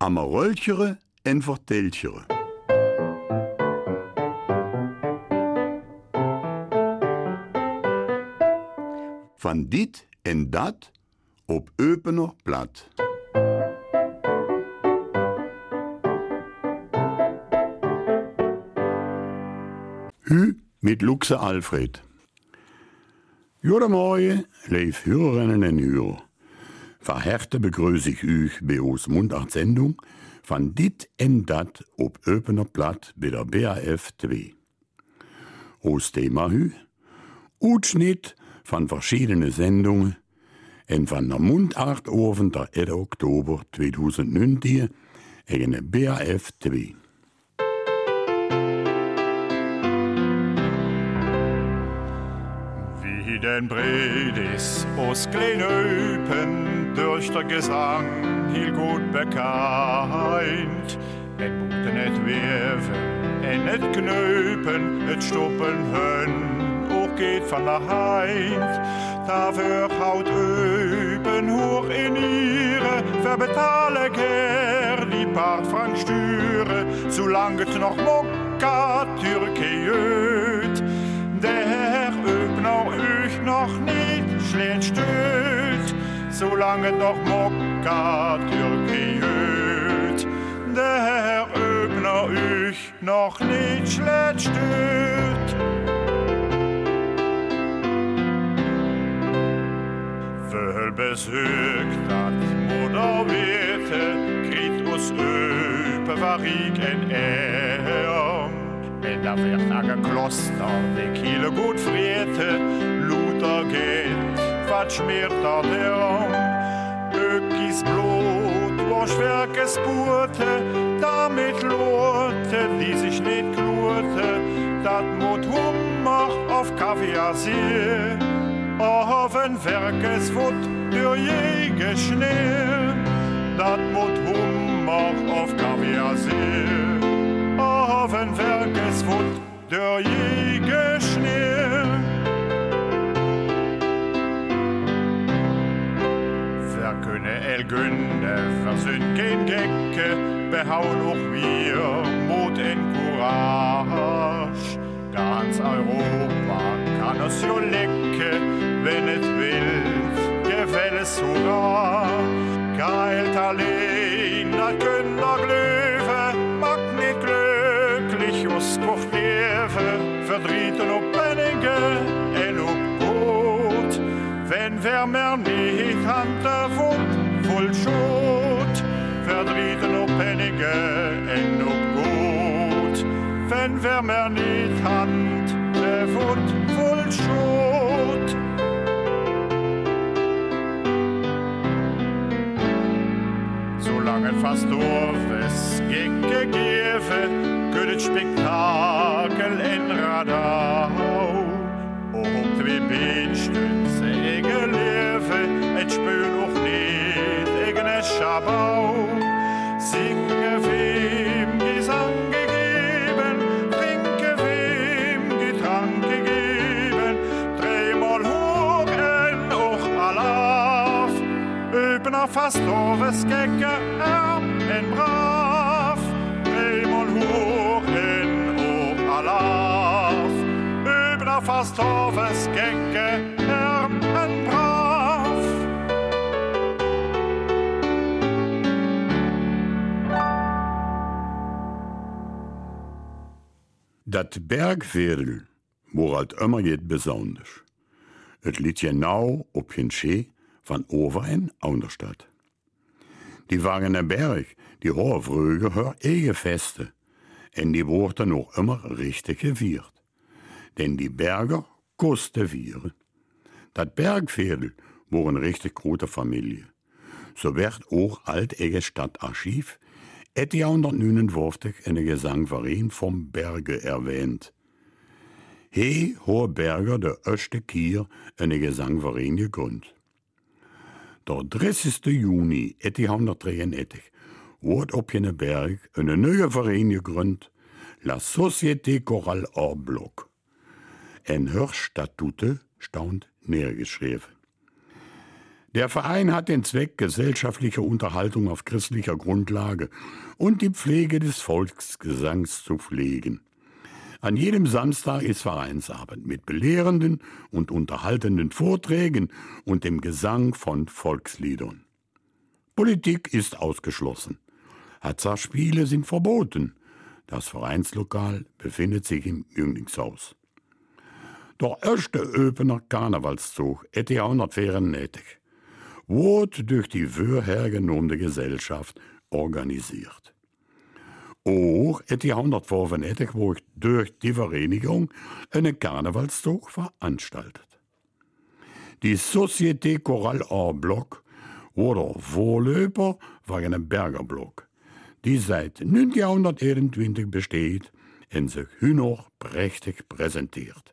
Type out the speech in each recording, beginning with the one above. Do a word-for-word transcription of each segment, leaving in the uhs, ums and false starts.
gaan we roltjeren en verteltjeren. Van dit en dat op opener plat. Hu mit Luxe Alfred. Goedemorgen, lieve Hörerinnen en Hörer. Verhärte begrüße ich euch bei uns Mundartsendung von dit en dat op opener plat bei der B A F zwei. Ons Thema hü, Utschnitt von verschiedenen Sendungen en van der Mundartoven der elfte Oktober tweeduizendnegentig in de B A F twee. Wie den Bredis aus Kleinöpen durch der Gesang heel gut bekannt. Et boeten et werven en et knöpen, et stoppen hun, ook geht van der Heind. Dafür haut öpen hoch in ihre, verbetale ger die paar Frank stüre, zolang het nog mokka Türkejöt. Der öpner euch noch nicht schlecht stößt, solange het noch mokka Türkejöt. Der öpner euch noch nicht schlecht stößt. Veel besökt dat moeder wete, kriegt us öpe waar ik en er. En daar werd naar gekloster, de kiele goed vriete, Luther geht, wat schmeert er derom? Ökis Blut, was schwer gespurte, damit lohte, die sich nicht klurte, dat mut Hummer auf Kaviar Oven werkes wordt door je gesneeuw, dat moet Hummer auf Kaviar zeer. Oven werkes wordt door je gesneeuw. Wir können el Günde, wir sind kein Gecke, behauen auch wir Mut en Courage. Ganz Europa kann es jo lecke, wenn es will, gefällt es hurra. Geilt allein, dat können wir glöwe, mag nicht glücklich us kocht lewe, verdrieten op Pennige en op Brot. Wenn wer mer nicht hand der Wut voll Schot, verdrieten op Pennige en op Brot. Wenn wer mer nicht hand der Wut voll Schot. Solange fast Dorfes Gecke gefe, gönnet Spektakel en Radau. Ob twee Beenstünd säge lewe, et spül auch nicht eigene Schabau. Singe wem Gesang gegeben, trinke wem Getrank gegeben, dreimal hoch en auch alaf. Öpener fast Dorfes Gecke arm en brav, dreimal hoch en auch alaf. Öpener fast Dorfes Gecke arm en brav. Dat Bergvedel, wo halt immer geht besonders. Het liet genau op geen Schee van over en Aunerstad. Die Wagener Berg, die hohe vroeger haar eigen Feste. En die worden nog immer richtig gevierd. Denn die Berger kosten vieren. Dat Bergvedel war een richtig grote Familie. So werd ook alt eigen Stadtarchiv achttienhonderdnegenenvijftig in de Gesangverein vom Berge erwähnt. He hohe Berger de erste Kier in de Gesangverein gegründet. Der dertigste Juni achttienhonderddrieëndertig wordt op jene berg een nieuwe verein gegründet, La Société Chorale Hors Bloc. En haar statuten stond neergeschreven. Der Verein hat den Zweck, gesellschaftliche Unterhaltung auf christlicher Grundlage und die Pflege des Volksgesangs zu pflegen. An jedem Samstag ist Vereinsabend mit belehrenden und unterhaltenden Vorträgen und dem Gesang von Volksliedern. Politik ist ausgeschlossen. Hazardspiele sind verboten. Das Vereinslokal befindet sich im Jünglingshaus. Der erste Öpener Karnevalszug neunzehnhundertvierundneunzig wurde durch die vorher genommene Gesellschaft organisiert. Auch neunzehnhundertfünfundneunzig wurde durch die Vereinigung einen Karnevalszug veranstaltet. Die Société Chorale en Bloc wurde Vorläufer von einem Bergerblock, die seit neunzehnhunderteinundzwanzig besteht und sich heute noch prächtig präsentiert.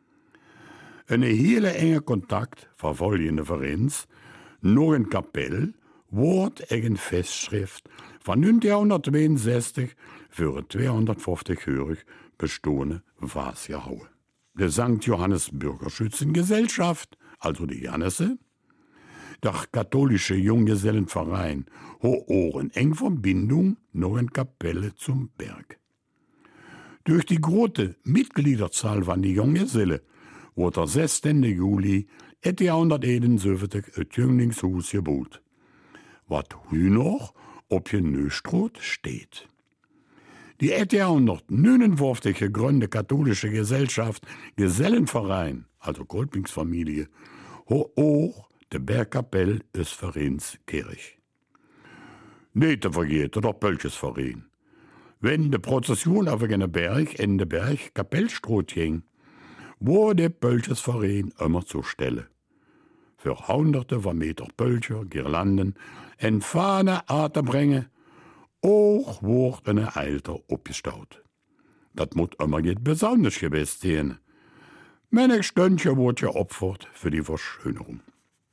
Een hele enge Kontakt verfolgende Vereins, nog een kapel, wordt een Festschrift van neunzehnhundertzweiundsechzig für een zweihundertfünfzig-jährig bestehende Vaas gehauen. De Sankt Johannes Bürgerschützengesellschaft, also die Janesse, der katholische Junggesellenverein, ho auch eine enge Verbindung noch eine Kapelle zum Berg. Durch die große Mitgliederzahl van die Junggesellen wurde der zestiende Juli neunzehnhunderteinundsiebzig het Jünglingshuis gebaut, wat heute noch op je Neustraat steht. Die neunzehnhundertneunundfünfzig gegründete katholische Gesellschaft Gesellenverein, also Kolpingsfamilie, hat auch de Bergkapelle des Vereins Kirch. Nicht zu vergeten der Pölchesverein. Wenn de Prozession auf einen Berg in de Berg Kapellstraat ging, wurde der Pölchesverein immer zur Stelle. Für hunderte von Meter Pölcher, Girlanden en Fahne Aterbringen, auch wurde eine Eilter abgestaut. Das muss immer nicht besonders gewesen sein. Manche Stündchen wurde geopfert für die Verschönerung.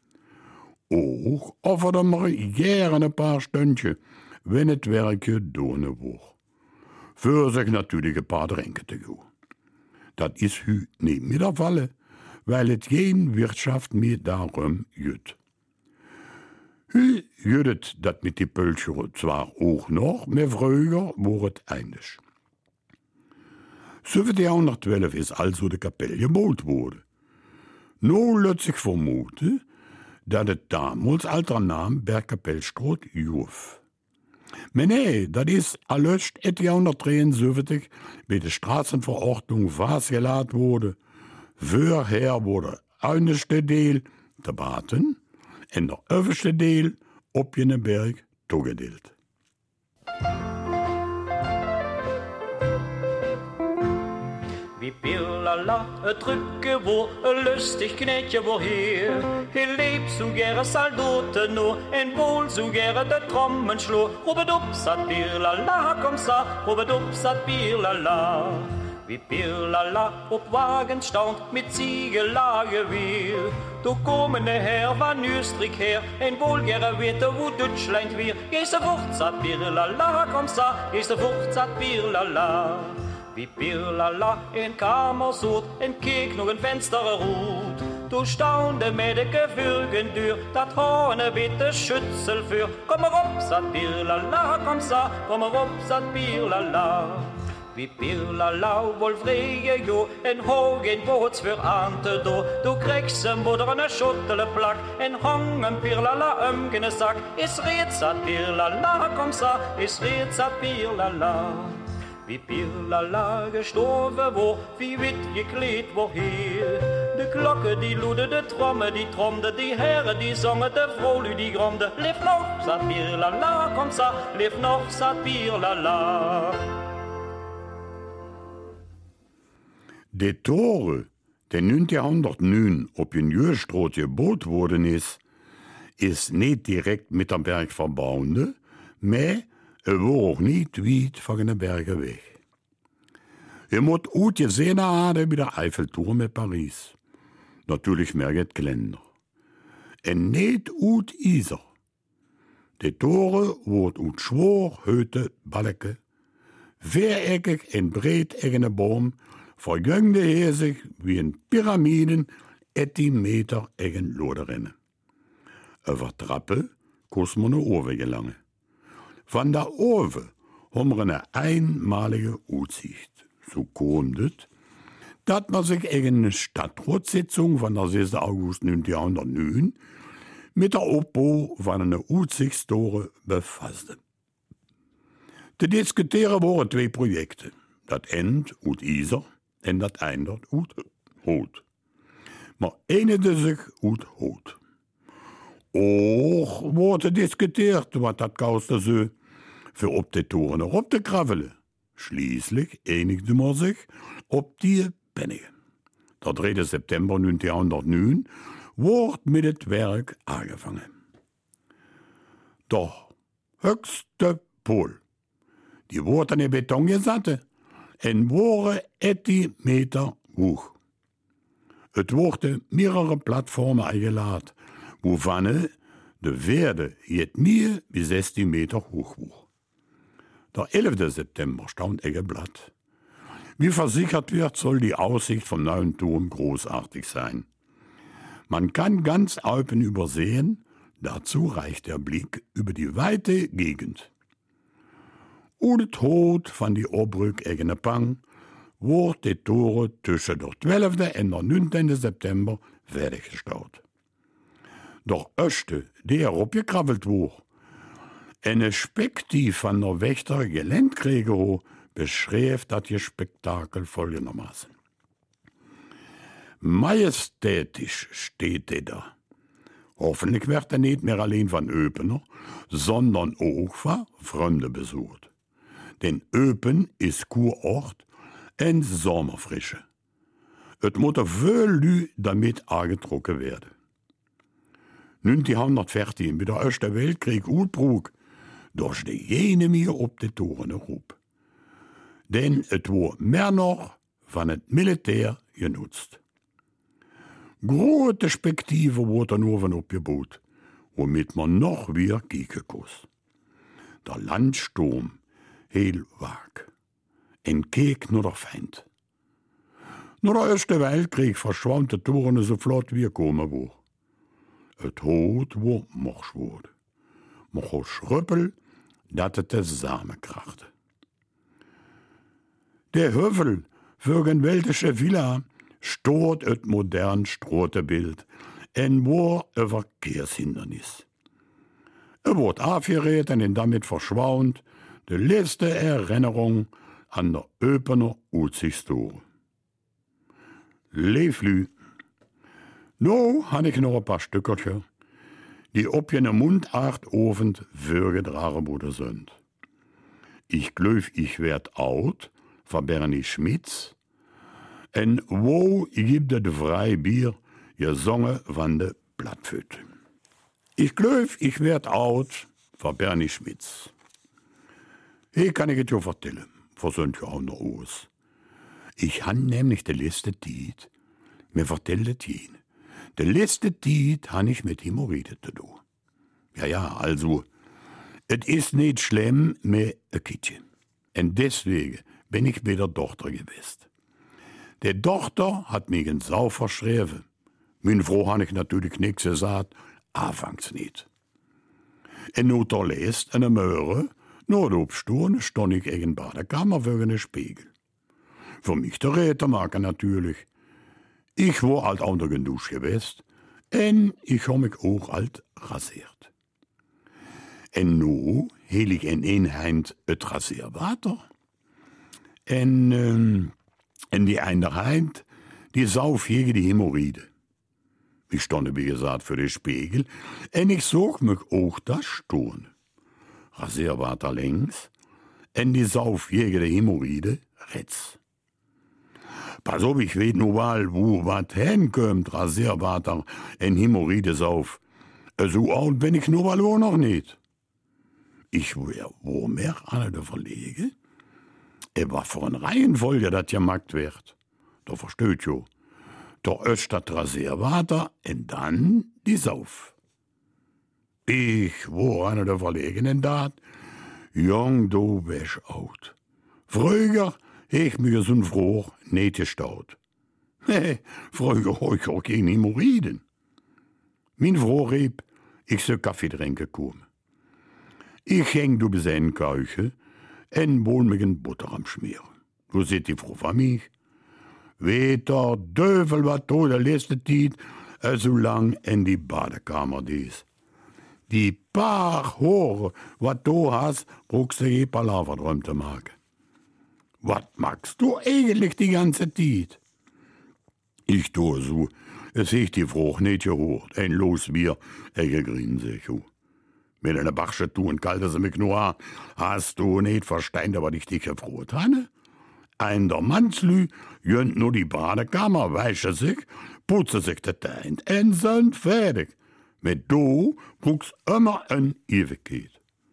Auch offerte man gerne ein paar Stündchen, wenn es Werk getan war. Für sich natürlich ein paar Tränke zu geben. Das ist heute nicht mehr der Fall, weil es keine Wirtschaft mehr darum geht. Heute geht es das mit den Pölchern zwar auch noch, aber früher war es ähnlich. siebzehnhundertzwölf ist also die Kapelle gebaut worden. Nun lässt sich vermuten, dass es damals alter Name Bergkapellstraat Juf. Aber nee, das ist alles neunzehnhundertdreiundsiebzig bei der Straßenverordnung festgelegt wurde. Vorher wurde der unterste Teil, der Baten, und der oberste Teil, op den Berg, toegedeeld. Wie Birlala, e Drücke wo, e lustig Knätje wo her. He lebt so gerne Saldote no, en wohl so gerne de Trommen schlo. Robert upsat Birlala, komm sa, Robert upsat Birlala. Wie Birlala op Wagen staunt mit Ziegelage wir. Du kommende her van Österreich her, en wohl gerne wete wo Deutschland wir. Gehst du fortsat Birlala, komm sa, gehst du fortsat Birlala. Wie Birlala en Kammersot, en Kek nog een Fensterrot. Du staunde met de Gewürgendür, dat Horne bitte Schützel für. Komm er op, sat Birlala, komm sa, komm er op, sat Birlala. Wie Birlala wohl vrije jo, en hogen Boots für Ante do. Du kriegst en boderne Schuttele Plack, en hongen Birlala ömgene Sack. Is red, sat Birlala, komm sa, is red, sat Birlala. Wie Birlala gestorven wo, wie wit gekleed wo hier. De Glocke die lude, de Tromme die tromde, die Herren die zongen, de Vrolu die gromde. Leef nog, zat Birlala, kom sa, leef nog, zat Birlala. De Tore, die neunzehnhundertneun op een Jörstraat gebaut worden is, is niet direct met de Berg verbonden, maar er war auch nicht weit von den Bergen weg. Je moet goed gesehen haben wie der Eiffelturm in Paris. Natürlich mehr het Geländer. En niet goed is er. De toren wordt uit zwaar houten balken, viereckig en breedeckige boom, verjüngde hij zich wie een piramiden ettie meter egen Loderinnen. Über Trappe kost man naar Oven gelangen. Van der Oven haben wir eine einmalige Aussicht. So kommt es, dass man sich in eine Stadtratssitzung von der sechsten August neunzehnhundertneun mit der Aufbau von einer Aussichtstore befasste. Te diskutieren waren zwei Projekte. Das End uit Iser en dat Eindert uit Hout. Maar eindigde zich uit Hout. Och wordt diskutiert, wat dat kostte ze, voor op de toren erop te krabbelen. Schließlich einigde man sich op die Penningen. Der dritte September neunzehnhundertneun wordt mit het werk aangevangen. Doch höchste Pol, die worden in Beton gesatte en waren ettie Meter hoog. Het worden mehrere Plattformen eingeladen, waarvan de Werde jet meer wie zestien Meter hoog was. Der elfte September stand ein Blatt. Wie versichert wird, soll die Aussicht vom neuen Turm großartig sein. Man kann ganz Alpen übersehen, dazu reicht der Blick über die weite Gegend. Ohne Tod van die Obrück eigene Pang, wordt de toren tussen de twaalfde en de negentiende September fertiggestellt. Doch öste, die erop gekrabbelt wordt, en een spektief van de Wächter Geländekrieger beschreef dat je spektakel folgendermaßen. Majestätisch steht er da. Hoffentlich werd er niet meer alleen van Eupener, sondern ook van Fremde besucht. Denn Eupen is Kurort en Sommerfrische. Het moet er veel lu damit aangetrokken werden. negenzehnhundertvierzehn, bij de Eerste Weltkrieg uitbroek, durch de jene meer op de toren roep. Denn het wordt meer nog van het militair genutzt. Grote perspectieven worden er over opgebouwd, womit man nog weer kijken kost. Der Landsturm heel waak en keek naar de Feind. Na de Eerste Weltkrieg verschwand de toren zo vlot wie komen woer. Het hout wordt morsch worden, maar go schruppel dat het te samenkrachte. De Heuvel voor een weltische villa stoort het modern Strotebild en wordt een verkeershindernis. Er wordt afgereden en damit verschwand de letzte Erinnerung an der Eupener Aussichtstore. Leeflu. Nou had ik nog een paar stukkertje, die op je mundartovend voorgedragen worden zijn. Ich geloof ich werd oud, van Bernie Schmitz, en wo gibt het vrij bier, gezongen van de Plattfütte. Ich geloof ich werd oud, van Bernie Schmitz. Hier kann ich es jo vertellen, voor zo'n ander oos. Ich han nämlich de letzte Tijd, mir vertellt het jen. De letzte Tijd han ich mit Hämorrhoide zu tun. Ja, ja, also, es ist nicht schlimm mit ein Kindchen. Und deswegen bin ich bei der Tochter gewesen. Die Tochter hat mich in Sau verschrieben. Meine Frau han ich natürlich nichts gesagt, anfangs nicht. Und nun der Lest an der Möhre, na, da Stunde stand ich in der Badekammer für einen Spiegel. Für mich der Rätermaker natürlich. Ich war halt unter der Dusche gewesen und ich hab mich auch halt rasiert. Und nu hiel ich in een Hand het Rasierwater en, ähm, in die andere Hand die Sauf gegen die Hämorrhoide. Ich stand, wie gesagt, für den Spiegel und ich zog mich auch das Sturm. Rasierwater links en die Sauf gegen die Hämorrhoide rechts. Pass op, ich weet nu wel wo wat hinkommt, Rasierwater en Hämorrhoide Sauf. So oud ben ich nu wel auch noch nicht. Ich wär wo mehr an der Verlege. Er war vor eine Reihenfolge, dat gemacht wird. Da versteht jo. Der erst das Rasierwater und dann die Sauf. Ich war einer der Verlegenen dat. Jong, du bist out. Früher ich mir so'n froh nicht gestaut. Nee, früher hab ich auch keine Hämorrhoiden. Min Frau rieb, Ich soll Kaffee trinken kommen. Ich häng du bis in Küche en wohl mit en Butter am Schmieren. Du seht die Frau von mich. Weet der Dövel wat do der letzte Tijd, so lang in die Badekammer dies. Die paar Haare, wat du hast, brauchst du je Palaver drum zu machen. Wat magst du eigentlich die ganze Tijd? Ich tue so, es ich die Frau nicht gehört, ein los Bier, er gegrinst sich. Mit einer Bachsche tun, kalte sie mich nur an, hast du nicht verstanden, was ich dich gefroht habe? Ein der Mannslü jönt nur die Badekammer, wäsche sich, putze sich das Teint, und sind fertig. Mit du brauchst immer ein Ewigkeit.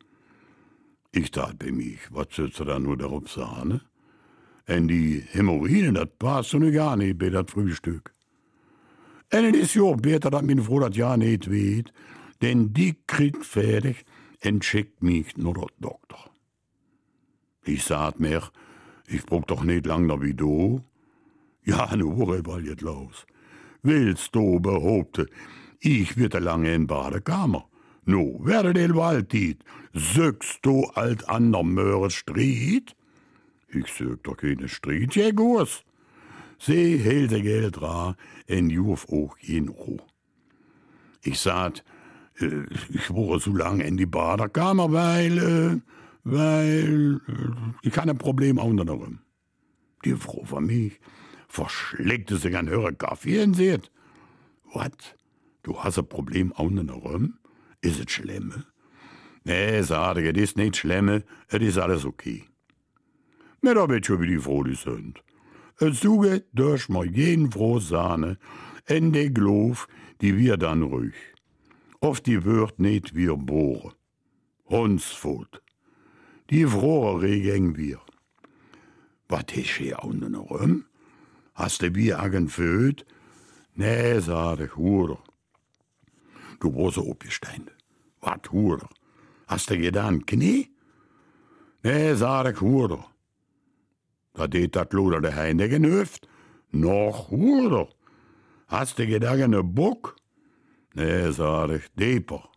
Ich tat bei mich, was sollst du da nur darauf sagen? Und die Hämorrhoiden, das passt so gar nicht bei das Frühstück. Und es ist ja besser, dass meine Frau das ja nicht weiß, denn die kriegt fertig und schickt mich nur der Doktor. Ich sag mir, ich brauch doch nicht lang wie du. Ja, nu worüber jetzt los? Willst du behaupten, ich werde lange in Badekammer? Nu, werde den Waldtiet, sögst du alt an der Möhre Stried? Ich sög doch keine Stried, ja gut. Sie hält der Geld dran, en juf auch in Ruhe. Ich sag, äh, ich war so lange in die Badekammer, weil, äh, weil, äh, ich kann ein Problem anderem. Die Frau von mich verschlägte sich an höhere Kaffee und sagt, wat, du hast ein Problem anderem? Ist es schlimm? Nee, sag ich, es ist nicht schlimm, es ist alles okay. Mir da wird schon wie die Frau die sind. Es suche durch mal jeden Frau Sahne in de Glof, die wir dann ruhig. Oft die wird nicht wir bohren. Hundsfot. Die Frau regen wir. Wat ist hier unten rum? Hast du wie agen föt? Nee, sag ich, Huder. Du brauchst aufgestanden. Wat, Huder? Hast du gedan Knie? Nee, sag ich, Huder. Da det dat Loder de Heine genöft. Noch, Huder. Hast du gedan ne Buck? Nee, sag ich, Deper.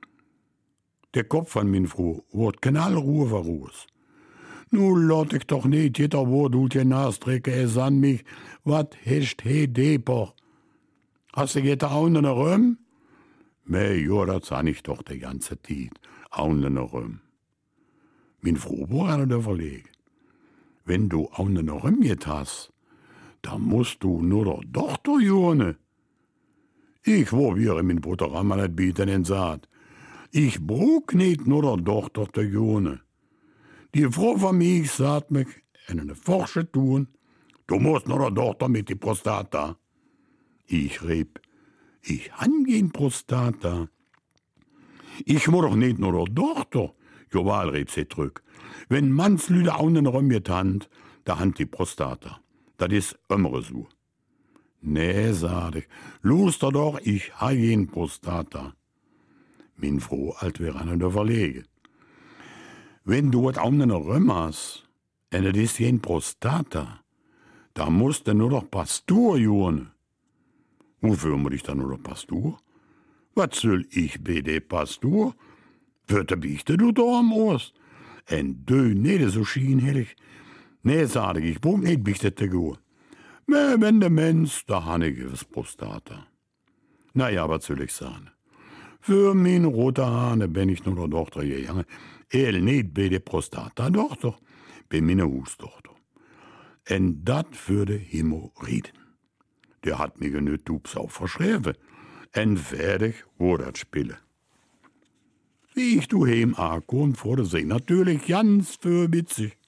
Der Kopf von min Frau wird knallruhe verruß. Nu lot ich doch nicht, jeder Wort tut je Nastrecke es an mich, wat hescht he Deper? Hast du geht auch ne Röm? Me, jo, das sah ich doch die ganze Zeit, auch ne Röm. Min Frau war an der Verlegen. Wenn du auch ne Röm get hast, dann musst du nur der Tochter jone. Ich wo wir min Bruder Rammanet bieten en Saat. Ich brauch nicht nur der Tochter der Jone. Die Frau von mich sagt mich, in eine Forsche tun, du musst nur der Tochter mit die Prostata. Ich rieb, ich han kein Prostata. Ich muss doch nicht nur der Tochter. Jowal, rieb sie zurück. Wenn Mannslüde auch einen Räum getannt, da hand die Prostata. Das ist immer so. Nee, sag ich, luster doch, ich ha kein Prostata. Min Frau alt wäre an der Verlege. Wenn du wat auch einen Räum hast, und das ist kein Prostata, da musst du nur doch Pastur jonen. Wofür muss ich dann nur noch Pastur? Was soll ich bei de Pastur? Wörter biechte du da am Ost? En dö nicht so schienhellig. Nee, sag ich, ich brauch nicht bichtete go. Me, wenn der Mensch, da han ich gewiss Prostata. Naja, was soll ich sagen? Für min rote Hahne bin ich nur der Tochter gegangen. El nicht bei de Prostata-Tochter, bei meine Hustochter. En dat für de Hämorrhoiden. Der hat mir genügt Dubs auch verschrieben. En fertig wurde das Spiele. Wie ich du heim ankomm, vor der See natürlich ganz für witzig.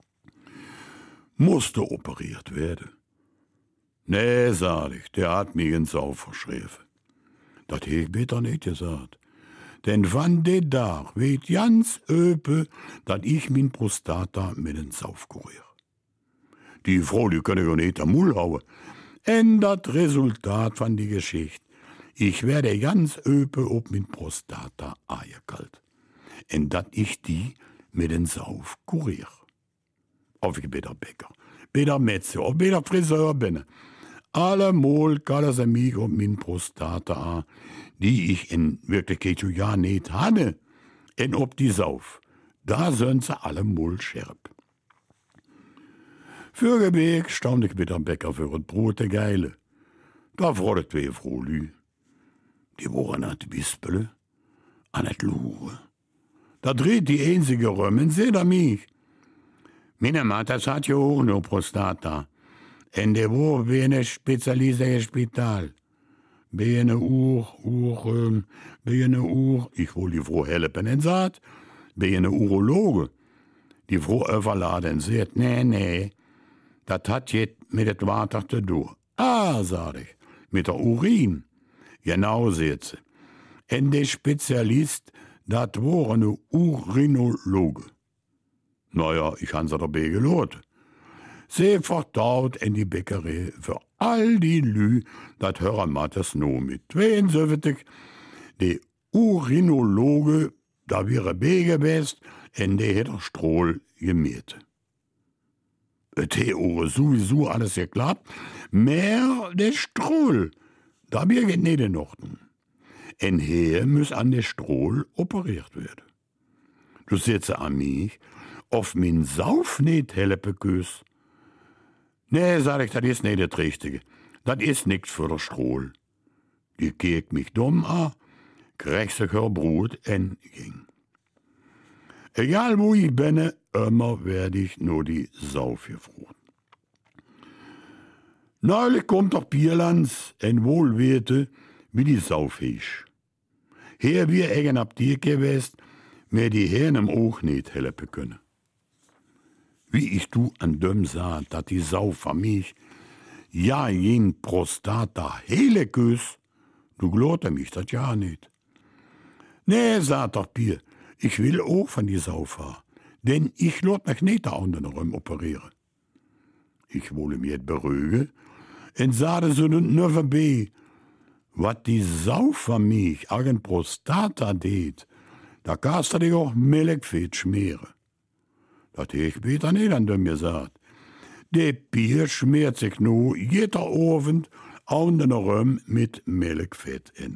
Musste operiert werden. Nee, sag ich, der hat mir ins Sau verschrieben. Das hätt ich bitte nicht gesagt. Denn wann de da weht ganz öpe, dat ich min Prostata mit ins Sauf kurier. Die Frau, die können ja nicht am Mund hauen. En dat Resultat von die Geschichte. Ich werde ganz öpe ob min Prostata eierkalt. En dat ich die mit den Sauf kurier. Auf ich bitter Bäcker, bitter Metze, auf bitter Friseur bin. Allemal kallen sie mich und min Prostata an, die ich in Wirklichkeit schon ja nicht hatte. Und ob die Sauf, da sind sie allemal scherp. Vorige Weg stand ich mit dem Bäcker für ein Brot der Geile. Da wurde zwei Frohlü. Die waren an die Wispele, an das Lure. Da dreht die einzige Römmen, seht ihr mich. Meine Mutter hat ja auch nur Prostata. Und der war bei einem spezialisierten Spital. Bei einer Uhr, Uhr, ähm, bei einer Uhr, ich will die Frau helfen und sagt, bei einer Urologe. Die Frau überladen und sagt, nee, nee, das hat jetzt mit dem Water zu tun. Ah, sag ich, mit der Urin. Genau, sagt sie. Und der Spezialist, das war eine Urinologe. Naja, ich han sie dabei gelohnt. Sie vertraut in die Bäckerei für all die Lü, dat hören Mattes no mit zweiundsiebzig. Der Urinologe, da wäre B gewesen, und der hätte Strohl gemäht. Es hätte sowieso alles geklappt, mehr der Strohl, da wäre nicht in Ordnung. Und hier muss an der Strohl operiert werden. Du sitze an mich, auf min Sauf nicht helfe küss. Nee, sag ich, das ist nicht das Richtige. Das ist nix für der Strohl. Die kiekt mich dumm an, kriegt sich her Brot en ging. Egal wo ich bin, immer werd ich nur die Sauf gefroren. Neulich kommt doch Bierlands en Wohlwerte wie die Sauf ist. Hier wir egen Apteke gewesen, mir die Herren auch nicht helfen können. Wie ich du an dem sah, dat die Sau von mich, ja, jen Prostata hele küss, du glaubst mich dat ja nicht. Nee, sagt doch Bier, ich will auch von die Sau fahren, denn ich lot mich nicht da unten rum operieren. Ich wolle mir et beruhigen, und sade so nur vorbei, wat die Sau von mich, agen Prostata det, da kannst du dich auch Melkfett schmieren. Das hab ich wieder nicht an dem gesagt. Der Bier schmiert sich nur jeder Abend unten rum mit Melkfett in.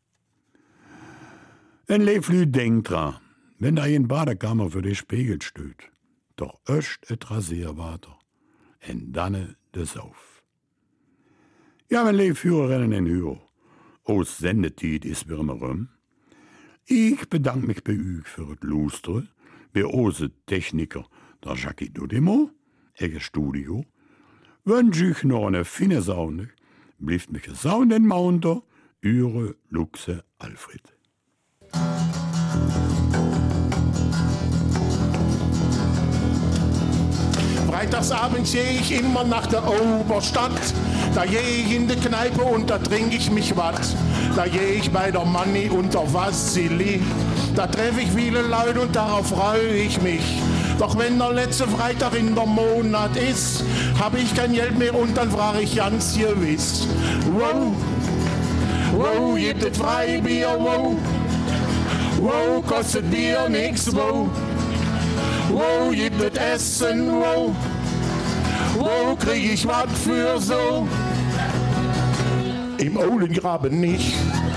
Ein Leiflü denkt dran, wenn da in Badekammer für den Spiegel steht, doch öscht et Rasierwater und dann de Sauf. Ja, mein Leifführerinnen in Hür, aus Sendetied ist wir immer rum. Ich bedanke mich bei euch für das Lustre, bei unseren Techniker, der Jackie Dodemo, Ege Studio, wünsche ich noch eine feine Saune, bleibt mich gesaunt in Maunter, Eure Luxe Alfred. Freitagsabends gehe ich immer nach der Oberstadt. Da gehe ich in die Kneipe und da trinke ich mich wat. Da gehe ich bei der Manni und der Vassili. Da treffe ich viele Leute und darauf freue ich mich. Doch wenn der letzte Freitag in der Monat ist, habe ich kein Geld mehr und dann frage ich ganz gewiss. Wow, wow, gibt es Freibier, wow. Wow, kostet Bier nix, wow. Wow, gibt es Essen, wow. Wow, krieg ich was für so? Im Ohlengraben nicht.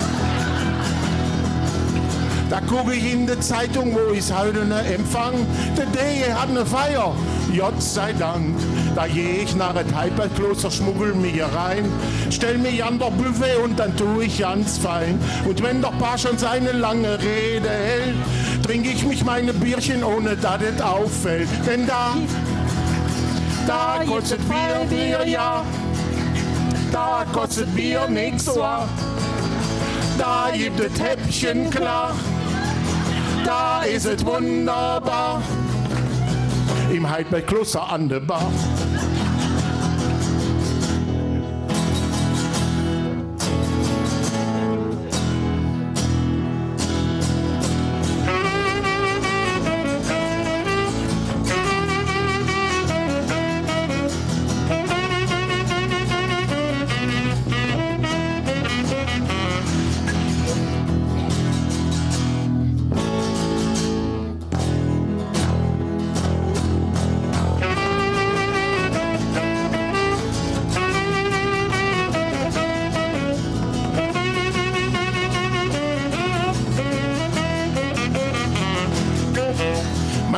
Da gucke ich in der Zeitung, wo ist heute ne Empfang. Der D J hat ne Feier, Gott sei Dank. Da geh ich nach dem Heiperkloster, schmuggel mich rein, stell mich an der Buffet und dann tu ich ganz fein. Und wenn der Paar schon seine lange Rede hält, trink ich mich meine Bierchen, ohne dass es auffällt. Denn da, da kostet Bier, Bier, ja. Da kostet Bier nix, wa. Da gibt es Häppchen klar. Da ist es wunderbar, im Heidberg-Kloster an der Bar.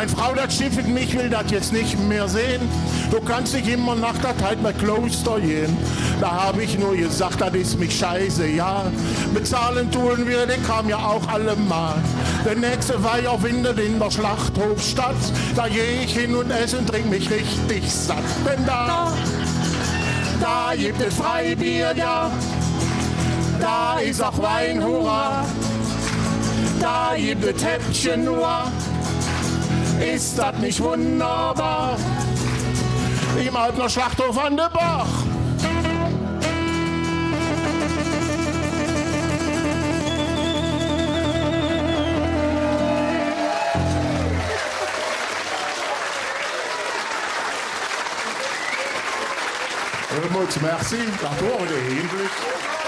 Meine Frau, das schiffet mich, will das jetzt nicht mehr sehen. Du kannst nicht immer nach der Zeit bei Kloster gehen. Da habe ich nur gesagt, das ist mich scheiße, ja. Bezahlen tun wir, den kam ja auch allemal. Der nächste Weiher windet in der Schlachthofstadt. Da geh ich hin und esse und trink mich richtig satt. Denn da, da gibt es Freibier, ja. Da ist auch Wein, hurra. Da gibt es Häppchen nur. Ist das nicht wunderbar? Im Altner Schlachthof an der Bach. Merci, d'accord, on est English.